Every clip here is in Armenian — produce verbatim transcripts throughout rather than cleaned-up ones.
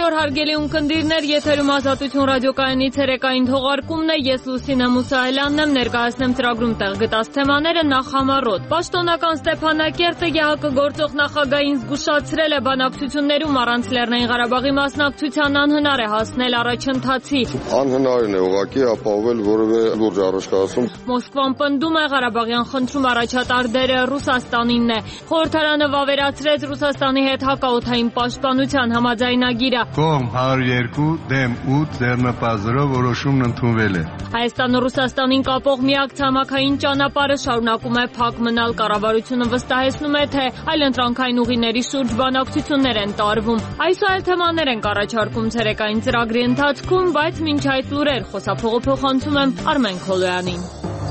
Բոլոր հարգելի ունկնդիրներ, եթերում Ազատություն ռադիոկայանի ցերեկային թողարկումն է, ես Լուսինե Մուսայելյանն եմ, ներկայացնեմ ծրագրում տեղ գտած թեմաները նախ համառոտ։ Պաշտոնական Ստեփանակերտը ԵԱՀԿ գործող նախագահին զգուշացրել է բանակցություններում առանց Լեռնային Ղարաբաղի մասնակցության անհնար է հասնել առաջընթացի։ Անհնարին է ուղղակի ապահովել որևէ լուրջ առաջխաղացում։ Մոսկվան պնդում է Ղարաբաղյան խնդրում առաջատար դերը Ռուսաստանինն է։ Խորհրդարանը վավերացրեց Ռուսաստանի հետ հակաօդային պաշտպանության համաձայնագիրը։ Կողմ հարյուր երկու դեմ ութ ձեռնպազրով որոշումն ընդունվել է։ Հայաստանը Ռուսաստանին կապող միակ ցամաքային ճանապարհը շարունակում է փակ մնալ։ Կառավարությունը վստահեցնում է, թե այլընտրանքային ուղիների շուրջ բանակցություններ են տարվում։ Այսօր թեմաներ են առաջարկում ցերեկային ծրագրի ընթացքում, բայց մինչ այդ լուրեր խոսափողը փոխանցում եմ Արմեն Քոլոյանին։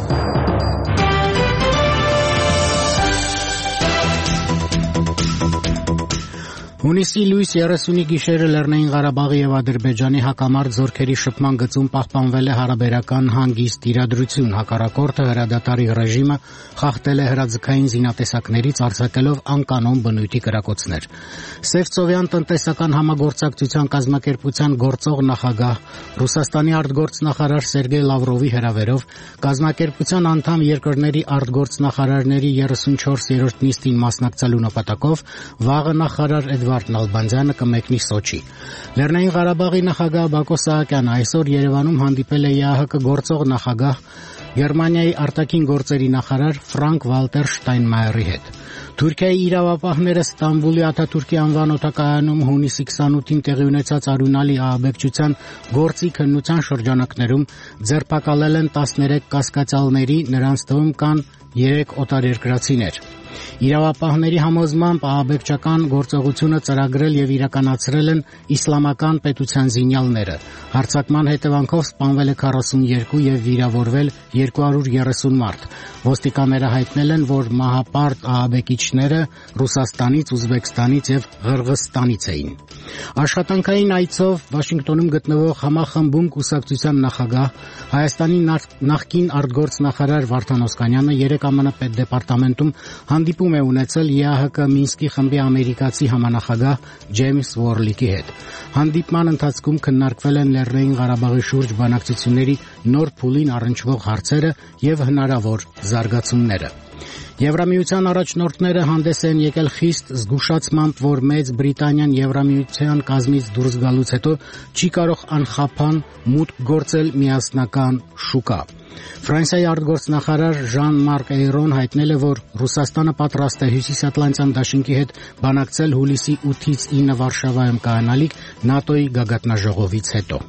Հունիսի լույս երեսունի գիշերը Լեռնային Ղարաբաղի եւ Ադրբեջանի հակամարտ զորքերի շփման գծում պահպանվել է հարաբերական հանգիստ իրադրություն։ Հակառակորդը հրադադարի ռեժիմը խախտել է հրաձգային զինատեսակներից արձակելով անկանոն բնույթի կրակոցներ։ Սևծովյան տնտեսական համագործակցության կազմակերպության գործող նախագահ Ռուսաստանի արտգործնախարար Սերգեյ Լավրովի հրավերով կազմակերպության անդամ երկրների արտգործնախարարների երեսունչորսերորդ նիստին մասնակցելու նպատակով վաղը նախարար Էդվարդ Նալբանդյանը կմեկնի Սոչի։ Լեռնային Ղարաբաղի նախագահ Բակո Սահակյանը այսօր Երևանում հանդիպել է ԵԱՀԿ գործող նախագահ Գերմանիայի արտաքին գործերի նախարար Ֆրանկ Վալտեր Շտայնմայերի հետ։ Թուրքիայի իրավապահները Ստամբուլի Աթաթուրքի անվան օդակայանում հունիսի քսանութին տեղի ունեցած արյունալի ահաբեկչության գործի քննության շրջանակներում ձերբակալել են տասներեք կասկածյալների, նրանց թվում կան երեք օտարերկրացիներ։ Իրավապահների համոզմամբ ահաբեկչական գործողությունը ծրագրել եւ իրականացրել են իսլամական պետության զինյալները։ Հարձակման հետևանքով սպանվել է քառասունյոթ եւ վիրավորվել երկու հարյուր երեսուն մարդ։ Ոստիկանները հայտնել են, որ մահապարտ ահաբեկիչները Ռուսաստանից, Ուզբեկստանից եւ Ղրղըզստանից էին։ Աշխատանքային այցով Վաշինգտոնում գտնվող համախմբում կուսակցության նախագահ Հայաստանի նախկին արտգործնախարար Վարդան Օսկանյանը երեկ ԱՄՆ պետդեպարտամենտում հանդիպում է ունեցել ԵԱՀԿ Մինսկի խմբի ամերիկացի համանախագահ Ջեյմս Վորլիկի հետ։ Հանդիպման ընթացքում քննարկվել են Լեռնային Ղարաբաղի շուրջ բանակցությունների նոր փուլին առնչվող հարցերը եւ հնարավոր զարգացումները։ Եվրամիության առաջնորդները հանդես են եկել խիստ զգուշացմամբ, որ Մեծ Բրիտանիան Եվրամիության կազմից դուրս գալուց հետո չի կարող անխափան մուտք գործել միասնական շուկա։ Ֆրանսիայի արտգործնախարար Ժան-Մարկ Էյրոն հայտնել է, որ Ռուսաստանը պատրաստ է Հյուսիսատլանտյան դաշինքի հետ բանակցել հուլիսի ութից ինը Վարշավայում կայանալիք ՆԱՏՕ-ի գագաթնաժողովից հետո։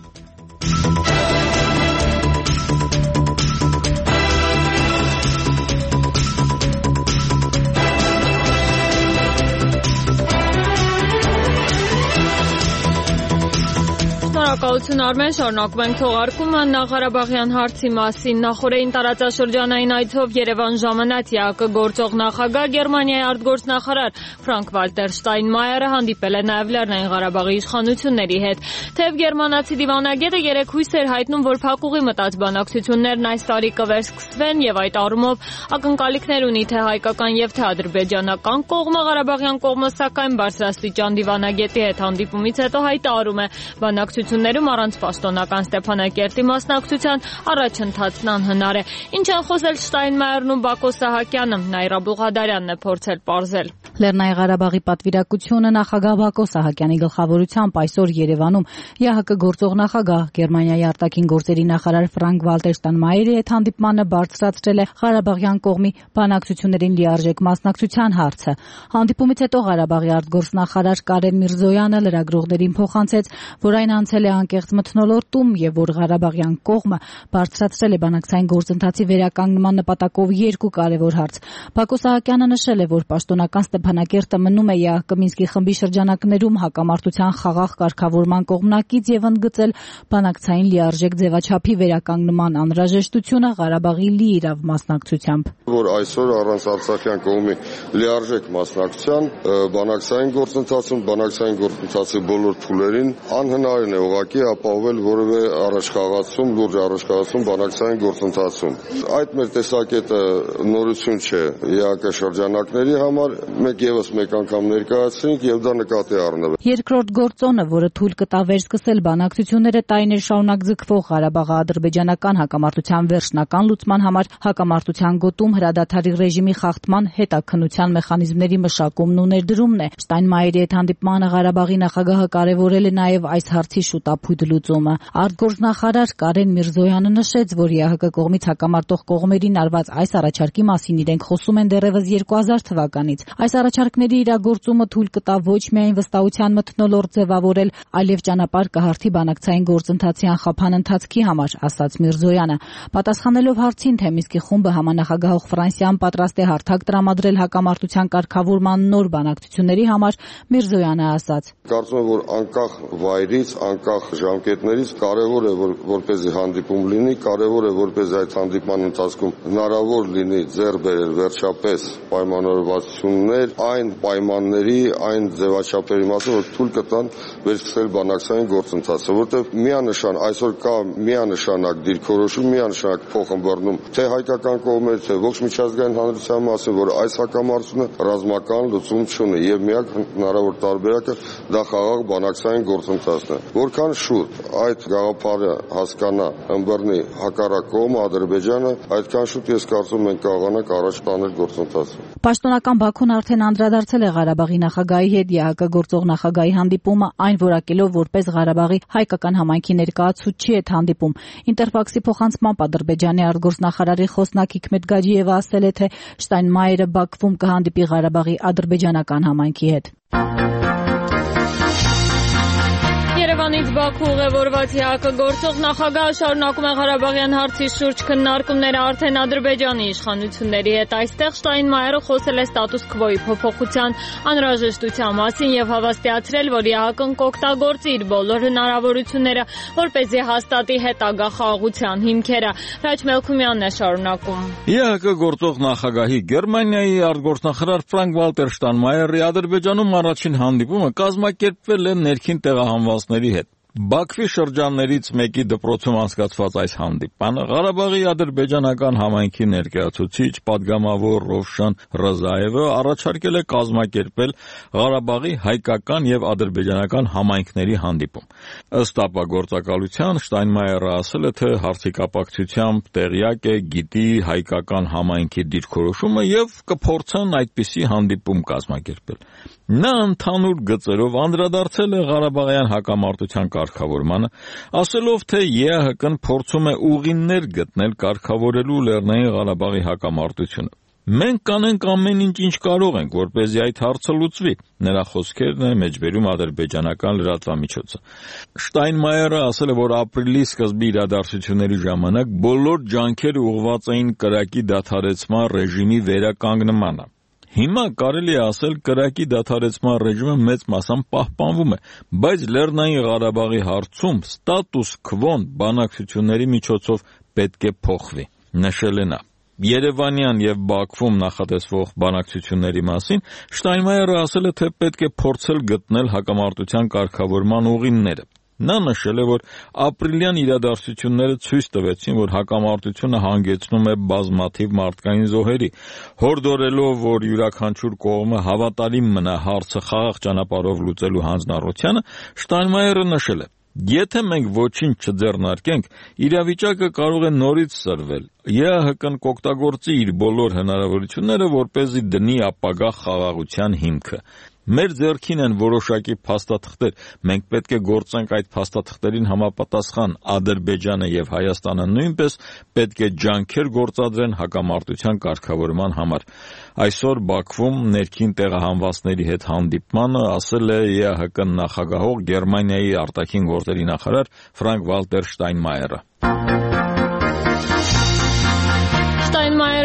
Շնորհակալություն Արմեն, շարունակում ենք թողարկումը Ղարաբաղյան հարցի մասին։ Նախորդին տարածաշրջանային այցով Երևան ժամանած ԵԱՀԿ գործող նախագահ Գերմանիայի արտգործնախարար Ֆրանկ Վալտեր Շտայնմայերը հանդիպել է նաև Լեռնային Ղարաբաղի իշխանությունների հետ։ Թեև գերմանացի դիվանագետը երեկ հույս էր հայտնում, որ փակուղի մտած բանակցություններն այս տարի կվերսկսվեն եւ այդ առումով ակնկալիքներ ունի թե հայկական եւ թե ադրբեջանական կողմը։ Ղարաբաղյան կողմը սակայն բարձրաստիճան դիվանագետի հետ հանդիպումից հետո հայտարարում է բանակցություններում առանց պաշտոնական Ստեփանակերտի մասնակցության առաջընթացն անհնար է։ Ինչ են խոսել Շտայնմայերն ու Բակո Սահակյանը, Նաիրա Բուղադարյանն է փորձել պարզել։ Լեռնային Ղարաբաղի պատվիրակությունը նախագահ Բակո Սահակյանի գլխավորությամբ այսօր Երևանում ԵԱՀԿ գործող նախագահ Գերմանիայի արտաքին գործերի նախարար Ֆրանկ Վալտեր Շտայնմայերի հետ հանդիպմանը բարձրացրել է Ղարաբաղյան կողմի բանակցություններին լիարժեք մասնակցության հարցը։ Հանդիպումից հետո Ղարաբաղի արտգործնախարար Կարեն Միրզոյանը լրագրողներին փոխանցեց, որ այն անցել է անկեղծ մթնոլորտում եւ որ Ղարաբաղյան կողմը բարձրացրել է բանակցային գործընթացի վերականգնման նպատակով երկու կարևոր հարց։ Բակո Սահակյանը նշել է, որ պաշտոնական Ստեփանակերտը մնում է ԵԱՀԿ Մինսկի խմբի շրջանակներում հակամարտության խաղաղ կարգավորման կողմնակից եւ ընդգծել բանակցային լիարժեք ձևաչափի վերականգնման անհրաժեշտությունը Ղարաբաղի լիիրավ մասնակցությամբ։ Որ այսօր առանց արցախյան կողմի լիարժեք մասնակցության բանակցային գործընթացում, բանակցային գործընթացի բոլոր փուլերին անհնարին է ուղղակի ապահովել որևէ առաջխաղացում, լուրջ առաջխաղացում բանակցային գործընթացում։ Այդ մեր տեսակետը նորություն չէ ԵԱՀԿ շրջանակների համար, մենք եւս մեկ անգամ ներկայացրինք եւ դա նկատի առնվ։ Երկրորդ գործոնը, որը թույլ կտա վերսկսել բանակցությունները տարիներ շարունակ ձգվող Ղարաբաղի ադրբեջանական հակամարտության վերջնական լուծման համար հակամարտության գոտում հրադադարի ռեժիմի խախտման հետաքննության մեխանիզմների մշակումն ու ներդրումն է։ Շտայնմայերի հետ հանդիպմանը Ղարաբաղի նախագահը կարևորել է նաև այս հարցի շուտափույթ լուծումը։ Արտգործնախարար Կարեն Միրզոյանը նշեց, որ ԵԱՀԿ կողմից հակամարտող կողմերին արված այս առաջարկի մասին իրենք խոսում են դեռևս երկու հազար թվականից։ Այս առաջարկների իրագործումը թույլ կտա ոչ միայն վստահության մթնոլորտ ձևավորել, այլև ճանապարհ կհարթի բանակցային գործընթացի անխափան ընթացքի համար, ասաց Միրզոյանը։ Պատասխանելով հարցին, թե Մինսկի խումբը համանախագահող Ֆրանսիան պատրաստ է հարթակ տրամադրել հակամարտության կարգավորման նոր բանակցությունների համար, Միրզոյանը ասաց. Կարծում եմ, որ անկախ վայրից, անկախ ժամկետներից կարևոր է, որ որպեսզի հանդիպում լինի, կարևոր է, որպեսզի այդ հանդիպման ընթացքում հնարավոր լինի ձեռք բերել վերջապես պայմանավորվածություններ այն պայմանների, այն ձևաչափերի մասին, որ թույլ կտան վերսկսել բանակցային գործընթացը, որտեղ միանշան այսօր կա միանշանակ դիրքորոշում, միանշանակ փոխըմբռնում թե հայկական կողմերը, թե ողջ միջազգային հանրության մասին, որ այս հակամարտությունը ռազմական լուծում չունի եւ միակ հնարավոր տարբերակը դա խաղաղ բանակցային գործընթացն է։ Որքան շուտ այդ գաղափարը հասկանա, ըմբռնի հակառակ կողմը Ադրբեջանը, այդքան շուտ ես կարծում ենք կարողանանք առաջ տանել գործընթացը։ Պաշտոնական Բաքուն արդեն անդրադարձել է Ղարաբաղի նախագահի հետ ԵԱՀԿ գործող նախագահի հանդիպումը, այն որակելով որպես Ղարաբաղի հայկական համայնքի ներկայացուցիչ հետ հանդիպում։ Ինտերփաքսի փոխանցմամբ Ադրբեջանի արտգործնախարարի խոսնակ Հիքմետ Գաջիևը ասել է, թե Շտայնմայերը Բաքվում կհանդիպի Ղարաբաղի ադրբեջանական համայնքի հետ։ Երևանից Բաքու ուղևորված ԵԱՀԿ գործող նախագահը շարունակում է Ղարաբաղյան հարցի շուրջ քննարկումները արդեն Ադրբեջանի իշխանությունների հետ։ Այստեղ Շտայնմայերը խոսել է ստատուս քվոյի փոփոխության անհրաժեշտության մասին եւ հավաստիացրել, որ ԵԱՀԿ-ն կօգտագործի իր բոլոր հնարավորությունները, որպեսզի հաստատի հետագա խաղաղության հիմքերը։ Ռաջ Մելքումյանն է շարունակում։ ԵԱՀԿ գործող նախագահի Գերմանիայի արտգործնախարար Ֆրանկ Վալտեր Շտայնմայերի Ադրբեջանում առաջին հանդիպումը կազմակերպվել է ներքին տեղահանվածների հետ։ Բաքվի շրջաններից մեկի դպրոցում անցկացված այս հանդիպանը Ղարաբաղի ադրբեջանական համայնքի ներկայացուցիչ պատգամավոր Ռովշան Ռզաևը առաջարկել է կազմակերպել Ղարաբաղի հայկական եւ ադրբեջանական համայնքների հանդիպում։ Ըստ ապագործակալության Շտայնմայերը ասել է, թե հարցի կապակցությամբ տեղյակ է, գիտի հայկական համայնքի դիրքորոշումը եւ կփորձեն այդպիսի հանդիպում կազմակերպել։ Նա ընդհանուր գծերով անդրադարձել է Ղարաբաղյան հակամարտության կարգավորմանը, ասելով, թե ԵԱՀԿ-ն փորձում է ուղիներ գտնել կարգավորելու Լեռնային Ղարաբաղի հակամարտությունը։ Մենք կանենք ամեն ինչ, ինչ կարող ենք, որպեսզի այդ հարցը լուծվի։ Նրա խոսքերն է մեջբերում ադրբեջանական լրատվամիջոցը։ Շտայնմայերը ասել է, որ ապրիլի սկզբի իրադարձությունների ժամանակ բոլոր ջանքերը ուղղված էին կրակի դադարեցման ռեժիմի վերականգնմանը։ Հիմա կարելի է ասել կրակի դադարեցման ռեժիմը մեծ մասամբ պահպանվում է, բայց Լեռնային Ղարաբաղի հարցում ստատուս քվոն բանակցությունների միջոցով պետք է փոխվի, նշել է նա։ Երևանյան եւ Բաքվում նախատեսվող բանակցությունների մասին Շտայնմայերը ասել է, թե պետք է փորձել գտնել հակամարտության կարգավորման ուղիները։ Նա նշել է, որ ապրիլյան իրադարձությունները ցույց տվեցին, որ հակամարտությունը հանգեցնում է բազմաթիվ մարդկային զոհերի, հորդորելով, որ յուրաքանչյուր կողմը հավատարիմ մնա հարցը խաղաղ ճանապարհով լուծելու հանձնառությանը, Շտայնմայերը նշել է. Եթե մենք ոչինչ չձեռնարկենք, իրավիճակը կարող է նորից սրվել։ ԵԱՀԿ-ն կօգտագործի իր բոլոր հնարավորությունները, որպեսզի դնի ապագա խաղաղության հիմքը։ Մեր ձեռքին են որոշակի փաստաթղթեր, մենք պետք է գործենք այդ փաստաթղթերին համապատասխան։ Ադրբեջանը եւ Հայաստանը նույնպես պետք է ջանքեր գործադրեն հակամարտության կարգավորման համար։ Այսօր Բաքվում ներքին տեղահանվածների հետ հանդիպմանը ասել է ԵԱՀԿ նախագահող Գերմանիայի արտաքին գործերի նախարար Ֆրանկ Վալտեր Շտայնմայերը։ Շտայնմայերը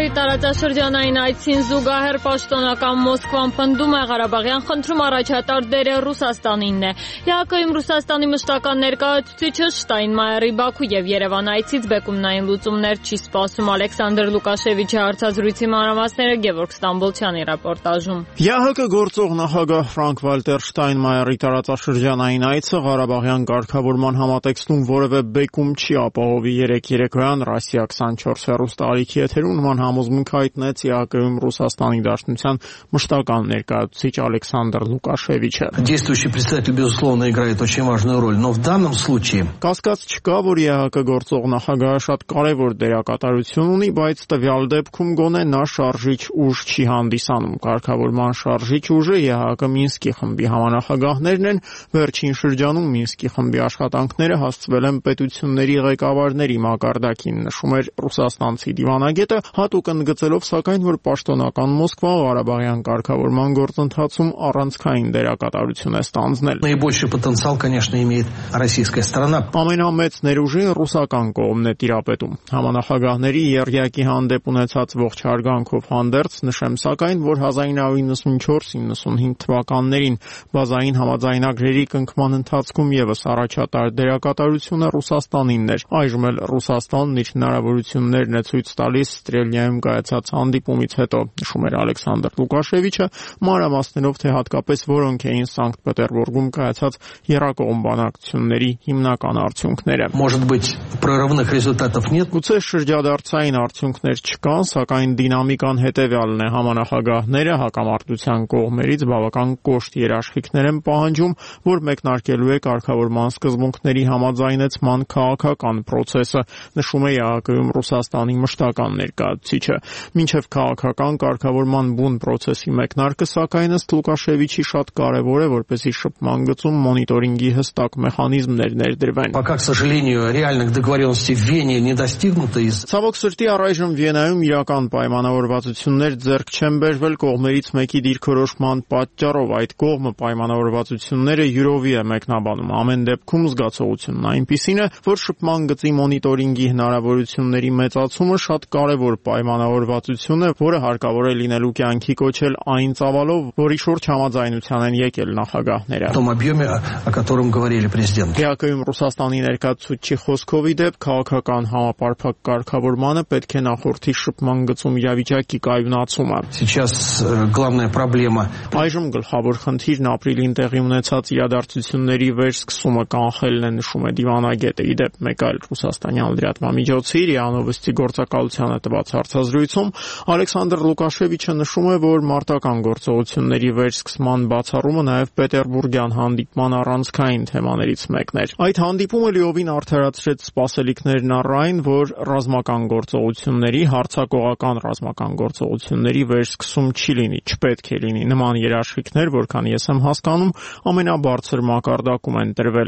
Մայրի տարածաշրջանային այցին զուգահեռ պաշտոնական Մոսկվան պնդում է Ղարաբաղյան խնդրում առաջատար դերը Ռուսաստանինն է։ ԵԱՀԿ-ում Ռուսաստանի մշտական ներկայացուցիչը Շտայնմայերի Բաքու եւ Երևան այցից բեկումնային լուծումներ չի սպասում։ Ալեքսանդր Լուկաշևիչի հարցազրույցի մանրամասները Գևորգ Ստամբոլցյանի ռեպորտաժում։ ԵԱՀԿ գործող նախագահ Ֆրանկ-Վալտեր Շտայնմայերի տարածաշրջանային այցը Ղարաբաղյան կարգավորման համատեքստում որևէ բեկում չի ապահովի։ Երեկ երեկոյան Ռասիա քսանչորս հեռուստաալիքի եթերում նման համոզմունք հայտնեց ԵԱՀԿ-ում Ռուսաստանի Դաշնության մշտական ներկայացուցիչ Ալեքսանդր Լուկաշևիչը։ Действующий представитель, безусловно, играет очень важную роль, но в данном случае Կասկած չկա, որ ԵԱՀԿ գործող նախագահը շատ կարևոր դերակատարություն ունի, բայց տվյալ դեպքում գոնե նա շարժիչ ուժ չի հանդիսանում։ Կարգավորման շարժիչ ուժը ԵԱՀԿ Մինսկի խմբի համանախագահներն են։ Վերջին շրջանում Մինսկի խմբի աշխատանքները հասցվել են պետությունների ղեկավարների մակարդակին, նշում էր ռուսաստանցի դիվանագետը, հատուկ ընդգծելով սակայն, որ պաշտոնական Մոսկվա Ղարաբաղյան կարգավորման գործընթացում առանցքային դերակատարություն է ստանձնել։ Наибольший потенциал, конечно, имеет российская сторона. Ամենամեծ ներուժին ռուսական կողմն է տիրապետում։ Համանախագահների եռյակի հանդեպ ունեցած ողջ հարգանքով հանդերձ նշեմ սակայն, որ հազար նույն հարյուր նվաթ չորս նվաթ թվականներին բազային համաձայնագրերի կնքման ընթացքում եւս առաջատար դերակատարությունը Ռուսաստանինն էր։ Այժմ էլ Ռուսաստանն իր հնարավորություններն է ցույց տալիս Ստրելնիայում կայացած հանդիպումից հետո, նշում էր Ալեքսանդր Լուկաշևիչը, մանրամասներով թե հատկապես որոնք էին Սանկտ Պետերբուրգում կայացած եռակողմ բանակցությունների հիմնական արդյունքները։ Может быть, прорывных результатов нет. Գուցե շրջադարձային արդյունքներ չկան, սակայն դինամիկան հետևյալն է. համանախագահները հակամարտության կողմերից բավական կոշտ երաշխիքներ են պահանջում, որ մեկնարկելու է կարգավորման սկզբունքների համաձայնեցման քաղաքական process-ը, նշում է ԵԱՀԿ-ում Ռուսաստանի մշտական ներկայացուցիչը։ Մինչև քաղաքական կարգավորման բուն process-ի մեկնարկը, սակայն ըստ Լուկաշևիչի շատ կարևոր է, որպեսզի շփման գծում մոնիտորինգի հստակ մեխանիզմներ ներդրվեն։ Пока, к сожалению, реальных договоренностей в Вене не достигнуто из Ցավոք սրտի առայժմ Վիենայում իրական պայմանավորվածություններ ձեռք չեն բերվել կողմերից մեկի դիրքորոշման պատճառով։ Այդ կողմը պայմանավորվածությունները յուրովի է մեկնաբանում։ Ամեն դեպքում զգացողությունն այնպիսին է, որ շփման գծի մոնիտորինգի հնարավորությունների մեծացումը շատ կարևոր պայմանավորվածություն է, որը հարկավոր է լինելու կյանքի կոչել այն ծավալով, որի շուրջ համաձայնության են եկել նախագահները։ том объеме, о котором говорили президенты. ԵԱՀԿ-ում Ռուսաստանի ներկայացուցիչի խոսքով ի դեպ քաղաքական համապարփակ կարգավորմանը պետք է նախորդի շփման գծում իրավիճակի կայունացումը։ Сейчас э, главная проблема Այժմ գլխավոր խնդիրն ապրիլին տեղի ունեցած իրադարձությունների վերսկսումը կանխելն է, նշում է դիվանագետը։ Ի դեպ մեկ այլ ռուսաստանյան լրատվամիջոցի ՌԻԱ Նովոստի գործակալությանը տված հարցազրույցում Ալեքսանդր Լուկաշևիչը նշում է, որ մարտական գործողությունների վերսկսման բացառումը նաև պետերբուրգյան հանդիպման առանցքային թեմաներից մեկն էր։ Այդ հանդիպումը լիովին արդարացրեց սպասելիքներն առ այն, որ ռազմական գործողությունների, հարձակողական ռազմական գործողությունների վերսկսում չի լինի, չպետք է լինի։ Նման երաշխիքներ, որքան ես եմ հասկանում, ամենաբարձր մակարդակում են տրվել։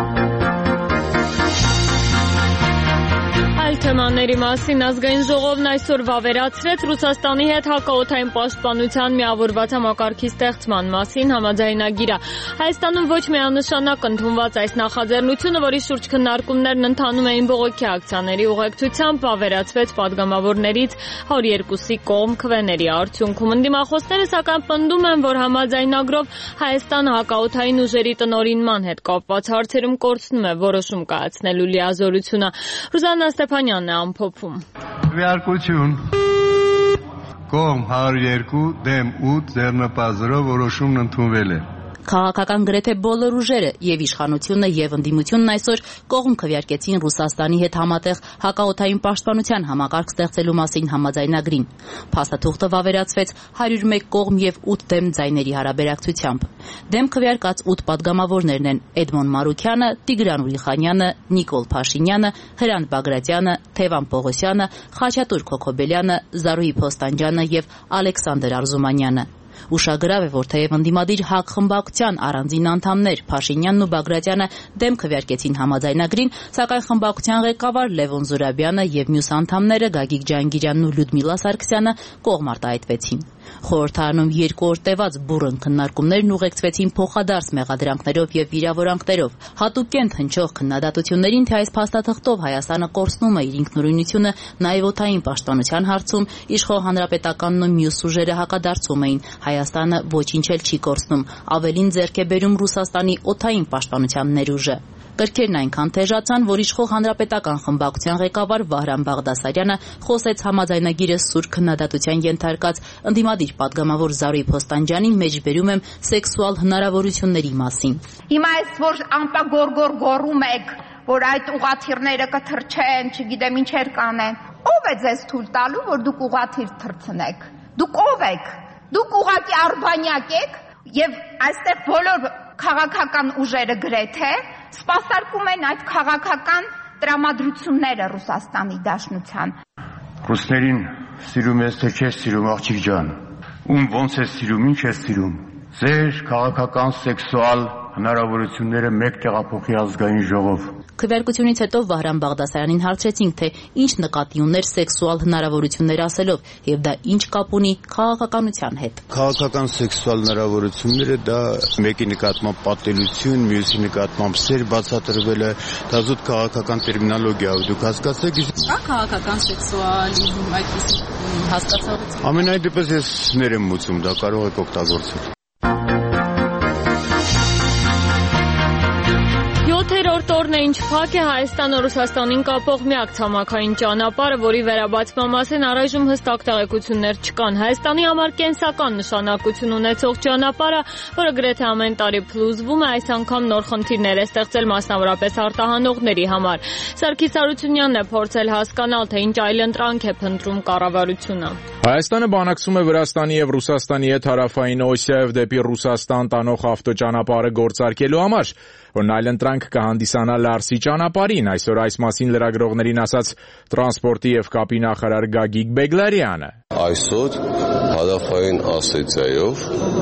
Թեմաների մասին ազգային ժողովն այսօր վավերացրեց Ռուսաստանի հետ հակաօդային պաշտպանության միավորված համակարգի ստեղծման մասին համաձայնագիրը։ Հայաստանում ոչ միանշանակ ընդունված այս նախաձեռնությունը, որի շուրջ քննարկումներն ընթանում էին բողոքի ակցիաների ուղեկցությամբ, վավերացվեց պատգամավորներից հարյուր երկուսի կողմ քվեների արդյունքում։ Ընդդիմախոսները սակայն պնդում են, որ համաձայնագրով Հայաստանը հակաօդային ուժերի տնօրինման հետ կապված հարցերում կորցնում է որոշում կայացնելու լիազորությունը։ Ռուզաննա Ստեփանյանն է ամփոփում։ Քվեարկություն կողմ հարյուր երկու դեմ ութ ձեռնպազրով որոշումն ընդունվել է։ Քաղաքական գրեթե բոլոր ուժերը եւ իշխանությունը եւ ընդդիմությունն այսօր կողմ քվեարկեցին Ռուսաստանի հետ համատեղ հակաօդային պաշտպանության համակարգ ստեղծելու մասին համաձայնագրին։ Փաստաթուղթը վավերացվեց հարյուր մեկ կողմ եւ ութ դեմ ձայների հարաբերակցությամբ։ Դեմ քվեարկած ութ պատգամավորներն են Էդմոն Մարուքյանը, Տիգրան Ուլիխանյանը, Նիկոլ Փաշինյանը, Հրանտ Բագրատյանը, Թևան Պողոսյանը, Խաչատուր Քոքոբելյանը, Զարուհի Փոստանջյանը եւ Ալեքսանդր Արզումանյանը։ Ուշագրավ է, որ թեև ընդդիմադիր ՀԱԿ խմբակցության առանձին անդամներ Փաշինյանն ու Բագրատյանը դեմ քվեարկեցին համաձայնագրին, սակայն խմբակցության ղեկավար Լևոն Զուրաբյանը եւ մյուս անդամները Գագիկ Ջանգիրյանն ու Լյուդմիլա Սարգսյանը կողմ արտահայտվեցին։ Խորհրդարանում երկու օր տևած բուռն քննարկումներն ուղեկցվեցին փոխադարձ մեղադրանքներով եւ վիրավորանքներով։ Հատուկենտ հնչող քննադատություններին, թե այս փաստաթղթով Հայաստանը կորցնում է իր ինքնուրույնությունը նաեւ օդային պաշտպանության հարցում, իշխող հանրապետականն ու մյուս ուժերը հակադարձում էին։ Հայաստանը ոչինչ էլ չի կորցնում, ավելին ձեռք է բերում Ռուսաստանի օդային պաշտպանության ներուժը։ Կրքերն այնքան թեժացան, որ իշխող հանրապետական խմբակցության ղեկավար Վահրամ Բաղդասարյանը խոսեց համաձայնագիրը սուր քննադատության ենթարկած ընդդիմադիր падգամավոր Զարուհի Փոստանջյանին մեջբերում եմ սեքսուալ հնարավորությունների մասին։ Հիմա այս որ ամպագորգոր գոռում եք, որ այդ ուղաթիռները կթռչեն, չգիտեմ ինչեր կանեն։ Ո՞վ է ձեզ թույլ տալու, որ դուք ուղաթիռ թռցնեք։ Դուք ո՞վ եք։ Դուք ուղղակի արբանյակ եք եւ այստեղ բոլոր քաղաքական ուժերը գրեթե սպասարկում են այդ քաղաքական տրամադրությունները Ռուսաստանի Դաշնության։ Ռուսներին սիրում ես թե չես սիրում, աղջիկ ջան։ Ում ոնց ես սիրում, ինչ ես սիրում։ Ձեր քաղաքական սեքսուալ հնարավորությունները մեկ տեղափոխի ազգային ժողով։ Քվեարկությունից հետո Վահրամ Բաղդասարյանին հարցրեցինք, թե ինչ նկատի ուներ սեքսուալ հնարավորություններ ասելով եւ դա ինչ կապ ունի քաղաքականության հետ։ Քաղաքական սեքսուալ հնարավորությունները դա մեկի նկատմամբ պատելություն, մյուսի նկատմամբ սեր բացատրվել է, դա զուտ քաղաքական տերմինոլոգիա է, դուք հասկացեք։ Կա քաղաքական սեքսուալիզմ այդպես հասկացողություն։ Ամենայն դեպս ես ներեմ մուծում, դա կարող եք օգտագործել։ յոթերորդ օրն է ինչ փակ է Հայաստանը Ռուսաստանին կապող միակ ցամաքային ճանապարհը, որի վերաբացման մասին առայժմ հստակ տեղեկություններ չկան։ Հայաստանի համար կենսական նշանակություն ունեցող ճանապարհը, որը գրեթե ամեն տարի փլուզվում է, այս անգամ նոր խնդիրներ է ստեղծել մասնավորապես արտահանողների համար։ Սարգիս Արությունյանն է փորձել հասկանալ, թե ինչ այլընտրանք է փնտրում կառավարությունը։ Հայաստանը բանակցում է Վրաստանի եւ Ռուսաստանի հետ հարավային Օսիայով դեպի Ռուսաստան տանող ավտոճանապարհը գործարկելու համար, որն այլընտրանք կհանդիսանա Լարսի ճանապարհին, այսօր այս մասին լրագրողներին ասաց տրանսպորտի եւ կապի նախարար Գագիկ Բեգլարյանը։ Այսօր հարավային Ասիայով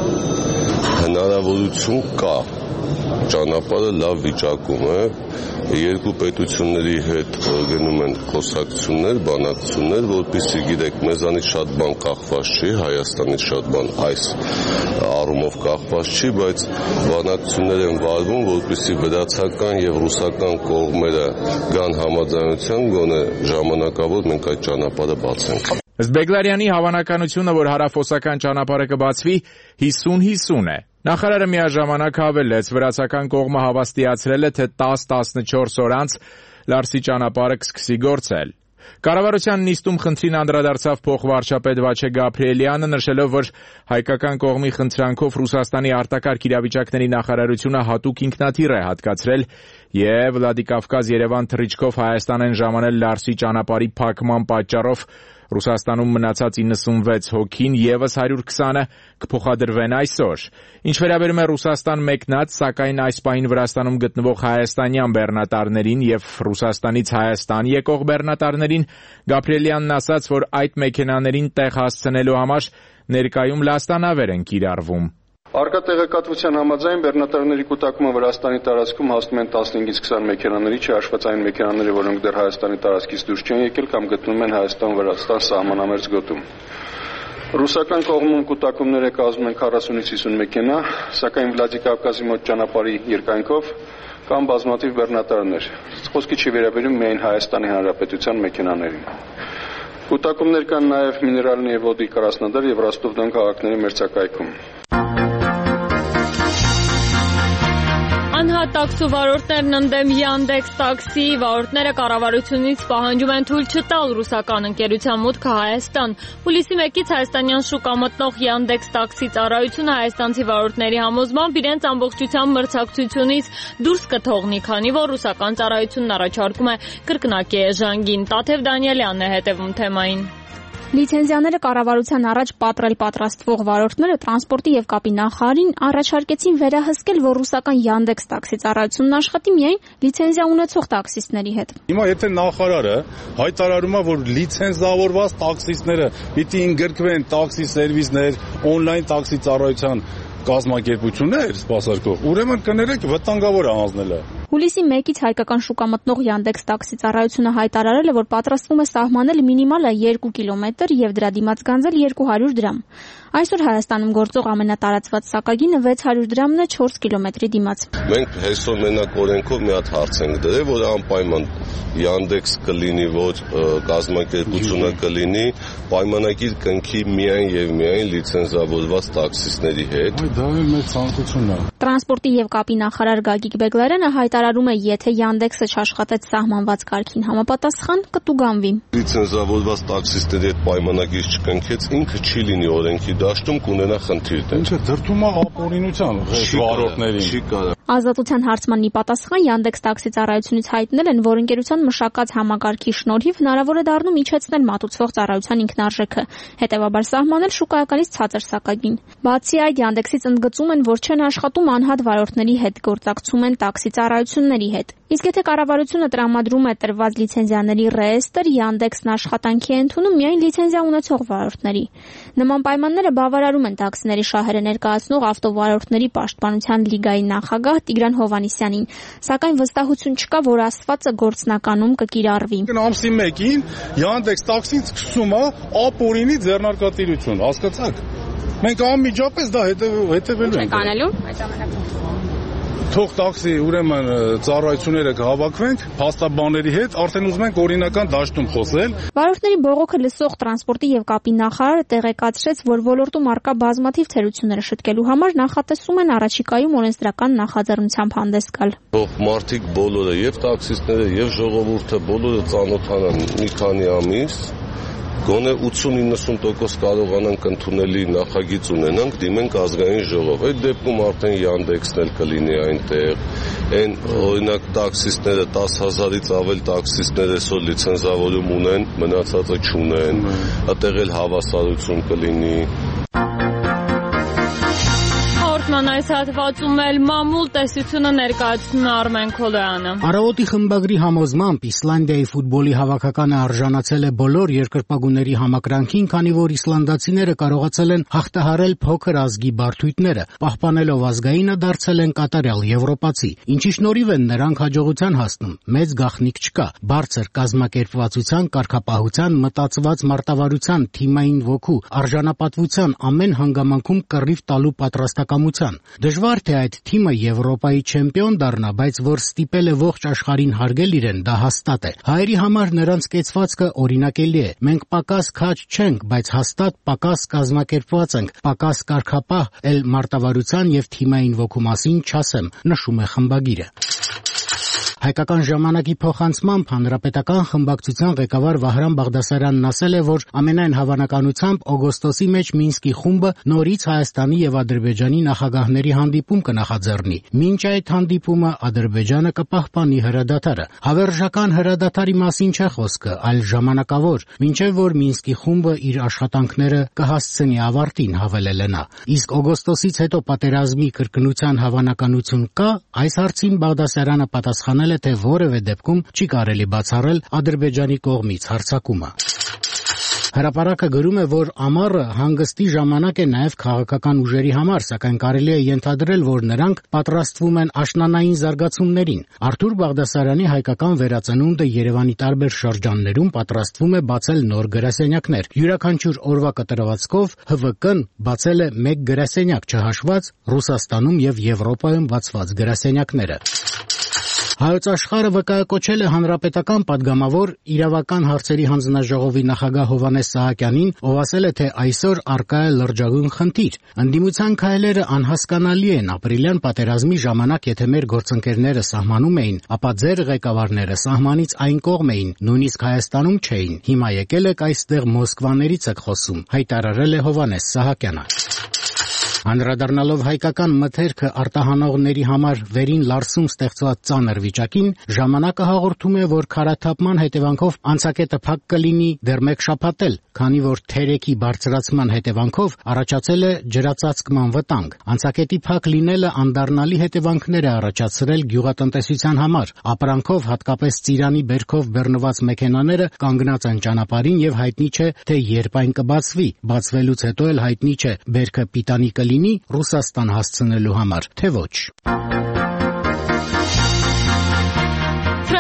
հնարավորություն կա, ճանապարհը լավ վիճակում է, երկու պետությունների հետ գնում են խոսակցություններ, բանակցություններ, որպեսզի գիտեք, մեզանից շատ բան կախված չի, Հայաստանից շատ բան այս առումով կախված չի, բայց բանակցություններ են վարվում, որպեսզի վրացական եւ ռուսական կողմերը գան համաձայնության, գոնե ժամանակավոր մենք այդ ճանապարհը բացենք։ Ըստ Բեգլարյանի հավանականությունը, որ հարավօսական ճանապարհը կբացվի, հիսուն հիսուն է։ Նախարարը միաժամանակ հավելեց, վրացական կողմը հավաստիացրել է, թե տաս տասնչորս օր անց Լարսի ճանապարհը կսկսի գործել։ Կառավարության նիստում խնդրին անդրադարձավ փոխվարչապետ Վաչե Գաբրիելյանը, նշելով, որ հայկական կողմի խնդրանքով Ռուսաստանի արտակարգ իրավիճակների նախարարությունը հատուկ ինքնաթիռ է հատկացրել եւ Վլադիկավկազ-Երևան թռիչքով Հայաստան են ժամանել Լարսի ճանապարհի փակման պատճառով Ռուսաստանում մնացած իննսունվեց հոգին եւս հարյուր քսանը կփոխադրվեն այսօր։ Ինչ վերաբերում է Ռուսաստան մեկնած, սակայն այս պահին Վրաստանում գտնվող հայաստանյան բեռնատարներին եւ Ռուսաստանից Հայաստան եկող բեռնատարներին, Գաբրիելյանն ասաց, որ այդ մեքենաներին տեղ հասցնելու համար ներկայում լաստանավեր են կիրառվում։ Արկա տեղեկատվության համաձայն բեռնատարների կուտակումը Վրաստանի տարածքում հասնում են տասնհինգից քսան մեքենաների, չհաշված այն մեքենաները, որոնք դեռ Հայաստանի տարածքից դուրս չեն եկել կամ գտնվում են Հայաստան-Վրաստան սահմանամերձ գոտում։ Ռուսական կողմում կուտակումները կազմում են քառասունից հիսուն մեքենա, սակայն Վլադիկավկազի մոտ ճանապարհի երկայնքով կան բազմաթիվ բեռնատարներ։ Խոսքը չի վերաբերում միայն Հայաստանի Հանրապետության մեքենաներին։ Կուտակումներ կան նաև Միներալնի եւ Ոդի Կրասնոդար եւ Ռոստով-Դոն քաղաքների մերձակայքում։ Անհատ տաքսու վարորդներն ընդդեմ Yandex տաքսի վարորդները կառավարությունից պահանջում են թույլ չտալ ռուսական ընկերության մուտքը Հայաստան։ Հուլիսի մեկից հայաստանյան շուկա մտնող Yandex տաքսի ծառայությունը հայաստանցի վարորդների համոզմամբ իրենց ամբողջությամբ մրցակցությունից դուրս կթողնի, քանի որ ռուսական ծառայությունն առաջարկում է կրկնակի էժանգին։ Տաթև Դանիելյանն է հետևում թեմային։ Լիցենզիաները կառավարության առաջ պատրել պատրաստվող վարորդները տրանսպորտի եւ կապի նախարարին առաջարկեցին վերահսկել, որ ռուսական Yandex տաքսի ծառայությունն աշխատի միայն լիցենզիա ունեցող տաքսիստների հետ։ Հիմա եթե նախարարը հայտարարում է, որ լիցենզավորված տաքսիստները պիտի ընդգրկվեն տաքսի սերվիսներ, օնլայն տաքսի ծառայության կազմակերպություններ սպասարկող, ուրեմն կներեք վտանգավոր է հանձնելը։ Հուլիսի մեկից հայկական շուկա մտնող Yandex տաքսի ծառայությունը հայտարարել է, որ պատրաստվում է սահմանել մինիմալը երկու կիլոմետր եւ դրա դիմաց գանձել երկու հարյուր դրամ։ Այսօր Հայաստանում գործող ամենատարածված սակագինը վեց հարյուր դրամն է չորս կիլոմետրի դիմաց։ Մենք այսօր մենակ օրենքով մի հատ հարց ենք դրել, որ անպայման Yandex կլինի, որ կազմակերպությունը կլինի, պայմանագիր կնքի միայն եւ միայն լիցենզավորված տաքսիստների հետ։ Դա էլ մեծ ցանկությունն է։ Տրանսպորտի եւ կապի նախարար Գագիկ Բեգլարյանը հայտարարում է, եթե Yandex-ը չաշխատեց սահմանված կարգին համապատասխան, կտուգանվի։ Լիցենզավորված տաքսիստների հետ պայմանագիր չկնքեց, ինքը չի լինի օրենքի դաշտում, կունենա խնդիր։ Ինչը դրդում է ապօրինության վարորդներին։ Չի կարող։ Ազատության հարցմանի պատասխան Yandex տաքսի ծառայությունից հայտնել են, որ ընկերության մշակած համակարգի շնորհիվ հնարավոր է դառնում իջեցնել մատուցվող ծառայության ինքնարժեքը, հետևաբար սահմանել շուկայականից ցածր սակագին։ Բացի այդ, Yandex-ից ընդգծում են, որ չեն աշխատում անհատ վարորդների հետ, գործակցում են տաքսի ծառայությունների հետ։ Իսկ եթե կառավարությունը տրամադրում է տրված լիցենզիաների ռեեստր, Yandex-ն աշխատանքի է ընդունում միայն լիցենզիա ունեցող վարորդների։ Նման պայմանները բավարարում են տաքսիների շահերը ներկայացնող ավտովարորդների պաշտպանության լիգայի նախագահ Տիգրան Հովհաննիսյանին, սակայն վստահություն չկա, որ ասվածը գործնականում կկիրառվի։ Ամսի մեկին Yandex տաքսին սկսում է ապօրինի ձեռնարկատիրություն, հասկացաք։ Մենք անմիջապես դա հետևելու ենք։ Կանելու Թող տաքսի ուրեմն ծառայությունները կհավաքվենք փաստաբանների հետ, արդեն ուզում ենք օրինական դաշտում խոսել։ Վարորդների բողոքը լսող տրանսպորտի եւ կապի նախարարը տեղեկացրեց, որ ոլորտում առկա բազմաթիվ թերությունները շտկելու համար նախատեսում են առաջիկայում օրենսդրական նախաձեռնությամբ հանդես գալ։ Թող մարդիկ բոլորը, եւ տաքսիստները, եւ ժողովուրդը բոլորը ծանոթանան մի քանի ամիս, գոնե ութսուն-իննսուն տոկոս կարողանանք ընդունելի նախագիծ ունենանք, դիմենք ազգային ժողով։ Այդ դեպքում արդեն Yandex-ն էլ կլինի այնտեղ։ Այն օրինակ տաքսիստները տասը հազարից ավել տաքսիստներ այսօր լիցենզավորում ունեն, մնացածը չունեն։ Այդտեղ էլ հավասարություն կլինի։ Հաղորդման այս հատվածում էլ մամուլ տեսությունը ներկայացնում է Արմեն Քոլոյանը։ Արավոտի խմբագրի համոզմամբ Իսլանդիայի ֆուտբոլի հավաքականը արժանացել է բոլոր երկրպագուների համակրանքին, քանի որ իսլանդացիները կարողացել են հաղթահարել փոքր ազգի բարդույթները, պահպանելով ազգայինը դարձել են կատարյալ եվրոպացի, ինչի շնորհիվ են նրանք հաջողության հասնում։ Մեծ գաղտնիք չկա, բարձր կազմակերպվածության, կարգապահության, մտածված մարտավարության, թիմային ոգու, արժանապատվության ամեն հանգամանքում կռիվ տալու պատրաստակամության։ Դժվար թե այդ թիմը Եվրոպայի չեմպիոն դառնա, բայց որ ստիպել է ողջ աշխարհին հարգել իրեն, դա հաստատ է։ Հայերի համար նրանց կեցվածքը օրինակելի է։ Մենք պակաս քաջ չենք, բայց հաստատ պակաս կազմակերպված ենք, պակաս կարգապահ, էլ մարտավարության եւ թիմային ոգու մասին չասեմ, նշում է խմբագիրը։ Հայկական ժամանակի փոխանցմամբ հանրապետական խմբակցության ղեկավար Վահրամ Բաղդասարյանն ասել է, որ ամենայն հավանականությամբ օգոստոսի մեջ Մինսկի խումբը նորից Հայաստանի եւ Ադրբեջանի նախագահների հանդիպում կնախաձեռնի։ Մինչ այդ հանդիպումը Ադրբեջանը կպահպանի հրադադարը։ Հավերժական հրադադարի մասին չէ խոսքը, այլ ժամանակավոր, մինչեւ որ Մինսկի խումբը իր աշխատանքները կհասցնի ավարտին, հավելել է նա։ Իսկ օգոստոսից հետո պատերազմի կրկնության հավանականություն կա, այս հարցին Բաղդասարյանը պատասխանել թե որևէ դեպքում չի կարելի բացառել Ադրբեջանի կողմից հարձակումը։ Հրապարակը գրում է, որ ամառը հանգստի ժամանակ է նաև քաղաքական ուժերի համար, սակայն կարելի է ենթադրել, որ նրանք պատրաստվում են աշնանային զարգացումներին։ Արթուր Բաղդասարյանի հայկական վերածնունդը Երևանի տարբեր շրջաններում պատրաստվում է բացել նոր գրասենյակներ։ Յուրաքանչյուր օրվա կտրվածքով Հ V K-ն բացել է մեկ գրասենյակ, չհաշված Ռուսաստանում եւ Եվրոպայում բացված գրասենյակները։ Հայոց աշխարհը վկայակոչել է հանրապետական падգամավոր իրավական հարցերի հանձնաժողովի նախագահ Հովհաննես Սահակյանին, ով ասել է, թե այսօր առկա է լրջագույն խնդիր։ Ընդդիմության քայլերը անհասկանալի են, ապրիլյան պատերազմի ժամանակ եթե մեր գործընկերները սահմանում էին, ապա ձեր ղեկավարները սահմանից այն կողմ էին, նույնիսկ Հայաստանում չէին։ Հիմա եկել եք այստեղ Մոսկվաներից եք խոսում, հայտարարել է Հովհաննես Սահակյանը։ Անդրադառնալով հայկական մթերքը արտահանողների համար վերին Լարսում ստեղծված ծանր վիճակին, ժամանակը հաղորդում է, որ քարաթափման հետևանքով անցակետը փակ կլինի դեռ մեկ շաբաթ էլ, քանի որ թերեքի բարձրացման հետևանքով առաջացել է ջրածածկման վտանգ։ Անցակետի փակ լինելը անդառնալի հետևանքներ է առաջացրել գյուղատնտեսության համար։ Ապրանքով, հատկապես ծիրանի բերքով բեռնված մեքենաները կանգնած են ճանապարհին եւ հայտնի չէ, թե երբ այն կբացվի։ Բացվելուց հետո էլ հայտնի չէ, բերքը պիտանի կլինի Ռուսաստան հասցնելու համար, թե ոչ։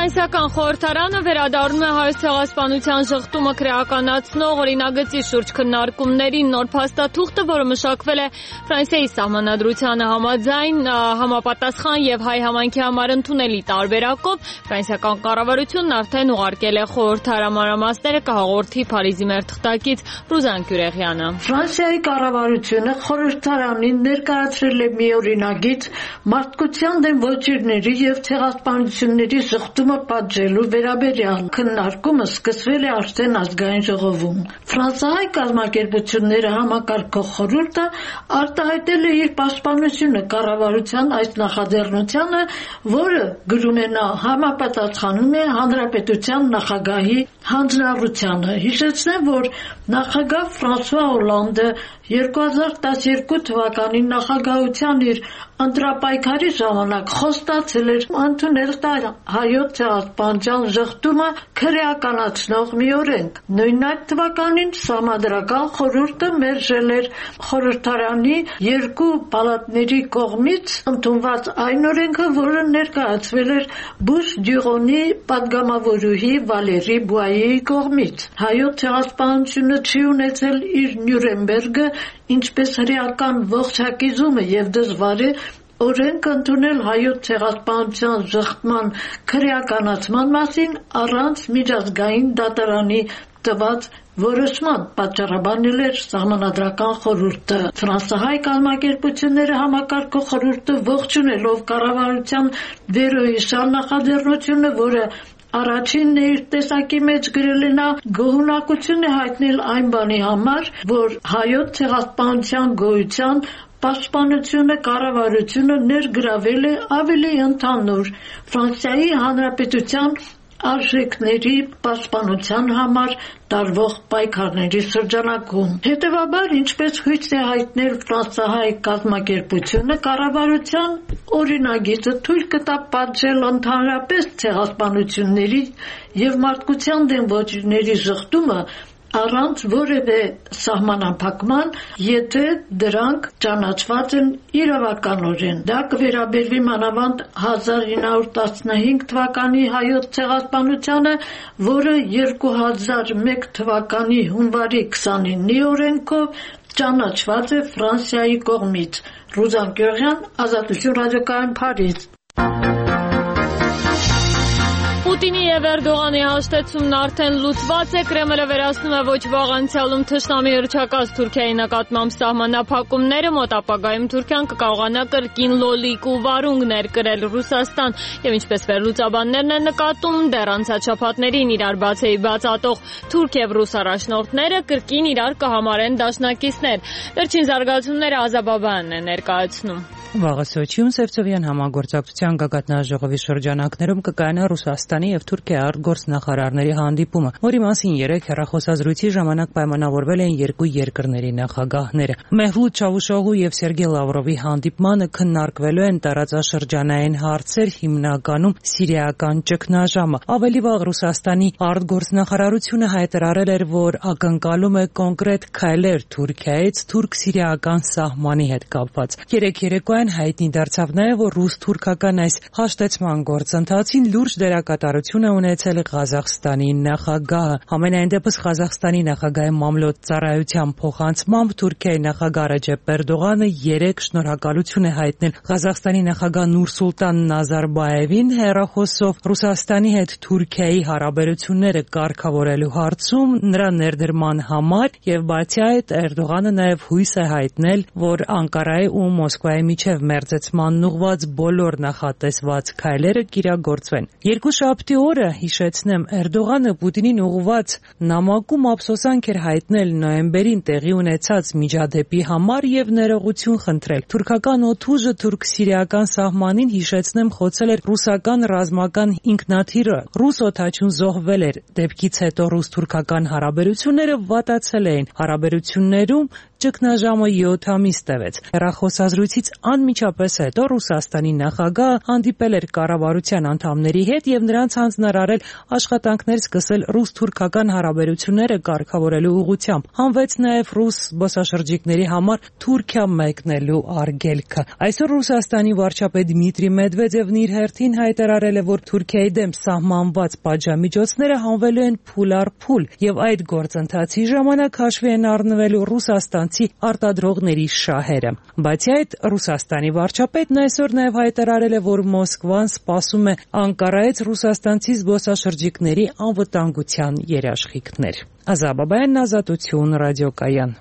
Ֆրանսիական խորհրդարանը վերադառնում է Հայոց ցեղասպանության ժխտումը քրեականացնող օրինագծի շուրջ քննարկումներին։ Նոր փաստաթուղթը, որը մշակվել է Ֆրանսիայի սահմանադրությանը համաձայն, համապատասխան եւ հայ համայնքի համար ընդունելի տարբերակով ֆրանսիական կառավարությունն արդեն ուղարկել է խորհրդարամարամասները, կհաղորդի Փարիզի մեր թղթակից Ռուզան Գյուրեխյանը։ Ֆրանսիայի կառավարությունը խորհրդարանին ներկայացրել է մի օրինագիծ մարդկության դեմ ոչիրների եւ ցեղասպանությունների զղջումը պատժելու վերաբերյալ։ Քննարկումը սկսվել է արդեն ազգային ժողովում։ Ֆրանսիայի կազմակերպությունները համակարգող խորհուրդը արտահայտել է իր պաշտպանությունը կառավարության այս նախաձեռնությանը, որը գրում է նա համապատասխանում է հանրապետության նախագահի հանձնառությանը։ Հիշեցնեմ, որ նախագահ Ֆրանսուଆ Օլանդը երկու հազար տասներկու թվականի նախագահության իր ընտրապայքարի ժամանակ խոստացել էր ընդունել հայոց ցեղասպանության ժխտումը քրեականացնող մի օրենք։ Նույն այդ թվականին Սահմանադրական խորհուրդը մերժել էր խորհրդարանի երկու պալատների կողմից ընդունված այն օրենքը, որը ներկայացվել էր Բուշ Դյուղոնի պատգամավորուհի Վալերի Բուայեի կողմից։ Հայոց ցեղասպանությունը չի ունեցել իր Նյուրնբերգը, ինչպես հրեական ողջակիզումը եւ դժվար է օրենք ընդունել հայոց ցեղասպանության ժխտման քրեականացման մասին առանց միջազգային դատարանի տված որոշման, պատճառաբանել էր Սահմանադրական խորհուրդը։ Ֆրանսահայ կազմակերպությունները համակարգող խորհուրդը ողջունելով կառավարության վերոհիշյալ նախաձեռնությունը, որը առաջինն է իր տեսակի մեջ գրել է նա, գոհունակություն է հայտնել այն բանի համար, որ հայոց ցեղասպանության գոյության պաշտպանությունը կառավարությունը ներգրավել է ավելի ընդհանուր Ֆրանսիայի Հանրապետության արժեքների պաշտպանության համար տարվող պայքարների շրջանակում։ Հետևաբար, ինչպես հույս է հայտնել ֆրանսահայ կազմակերպությունը, կառավարության օրինագիծը թույլ կտա պատժել ընդհանրապես ցեղասպանությունների եւ մարդկության դեմ ոչիրների ժխտումը առանց որևէ սահմանափակման, եթե դրանք ճանաչված են իրավականորեն։ Դա կվերաբերվի մանավանդ հազար ինը հարյուր տասնհինգ թվականի հայոց ցեղասպանությանը, որը երկու հազար մեկ թվականի հունվարի քսանինի օրենքով ճանաչված է Ֆրանսիայի կողմից։ Ռուզան Գյուրեխյան, Ազատություն ռադիոկայան, Փարիզ։ Պուտինի եւ Էրդողանի հաշտեցումն արդեն լուծված է։ Կրեմլը վերացնում է ոչ վաղ անցյալում թշնամի հռչակած Թուրքիայի նկատմամբ սահմանափակումները, մոտ ապագայում Թուրքիան կկարողանա կրկին լոլիկ ու վարունգներ կրել Ռուսաստան եւ ինչպես վերլուծաբաններն են նկատում, դեռ անցած շաբաթներին իրար բացեի բացատող թուրք եւ ռուս առաջնորդները կրկին իրար կհամարեն դաշնակիցներ։ Վերջին զարգացումները Ազաբաբյանն է ներկայացնում։ Վաղը Սոչիում Սևծովյան համագործակցության գագաթնաժողովի շրջանակներում կկայանա Ռուսաստանի եւ Թուրքիայի արտգործնախարարների հանդիպումը, որի մասին երեք հեռախոսազրույցի ժամանակ պայմանավորվել են երկու երկրների նախագահները։ Մեհլութ Չավուշօղլու եւ Սերգեյ Լավրովի հանդիպմանը քննարկվելու են տարածաշրջանային հարցեր, հիմնականում սիրիական ճգնաժամը։ Ավելի վաղ Ռուսաստանի արտգործնախարարությունը հայտարարել էր, որ ակնկալում է կոնկրետ քայլեր Թուրքիայից թուրք-սիրիական սահմանի հետ կապված։ Երեք երեկոյան հայտնի դարձավ նաև, որ ռուս-թուրքական այս հաշտեցման գործընթացին լուրջ դերակատարություն է ունեցել Ղազախստանի նախագահը։ Համենայն դեպս Ղազախստանի նախագահի մամլոյ ծառայության փոխանցմամբ Թուրքիայի նախագահ Ռեջեփ Էրդողանը երեք շնորհակալություն է հայտնել Ղազախստանի նախագահ Նուրսուլտան Նազարբաևին հեռախոսով Ռուսաստանի հետ Թուրքիայի հարաբերությունները կարգավորելու հարցում նրա ներդրման համար եւ բացի այդ Էրդողանը նաև հույս է հայտնել, որ Անկարայի ու Մոսկվայի միջև մերձեցման ուղղված բոլոր նախատեսված քայլերը կիրագործվեն։ Երկուշաբթի օրը, հիշեցնեմ, Էրդողանը Պուտինին ուղղված նամակում ափսոսանք էր հայտնել նոյեմբերին տեղի ունեցած միջադեպի համար եւ ներողություն խնդրել։ Թուրքական օդուժը թուրք-սիրիական սահմանին, հիշեցնեմ, խոցել էր ռուսական ռազմական ինքնաթիռը։ Ռուս օդաչուն զոհվել էր։ Դեպքից հետո ռուս-թուրքական հարաբերությունները վատացել էին։ Հարաբերություններում ճգնաժամը յոթ ամիս տևեց։ Հեռախոսազրույցից Անմիջապես հետո Ռուսաստանի նախագահը հանդիպել էր կառավարության անդամների հետ եւ նրանց հանձնարարել աշխատանքներ սկսել ռուս-թուրքական հարաբերությունները կարգավորելու ուղղությամբ։ Հանվեց նաեւ ռուս զբոսաշրջիկների համար Թուրքիա մեկնելու արգելքը։ Այսօր Ռուսաստանի վարչապետ Դմիտրի Մեդվեդևն իր հերթին հայտարարել է, որ Թուրքիայի դեմ սահմանված պատժամիջոցները հանվելու են փուլ առ փուլ եւ այդ գործընթացի ժամանակ հաշվի են առնվելու ռուսաստանցի արտադրողների շահերը։ Բացի այդ, Ռուսաստանի վարչապետն այսօր նաեւ հայտարարել է, որ Մոսկվան սպասում է Անկարայից ռուսաստանցի զբոսաշրջիկների անվտանգության երաշխիքներ։ Ազաբաբայան, Ազատություն, ռադիոկայան։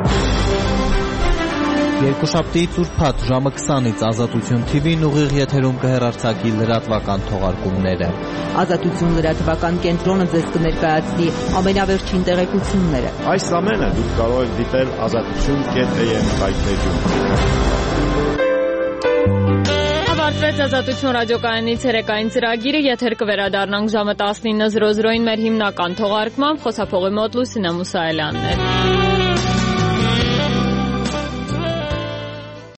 Երկուշաբթի ծուրփաթ ժամը քսանից Ազատություն թի վին ուղիղ եթերում կհեռարձակի լրատվական թողարկումները։ Ազատություն լրատվական կենտրոնը ձեզ կներկայացնի ամենավերջին տեղեկությունները։ Այս ամենը դուք կարող եք դիտել ազատություն կետ էյ էմ հայտնեջում։ Ավարտվեց Ազատություն ռադիոկայանի ցերեկային ծրագիրը, եթեր կվերադառնանք ժամը տասնինը զրո զրոին մեր հիմնական թողարկմամբ, խոսափողի մոտ Լուսինե Մուսայելյանն էր։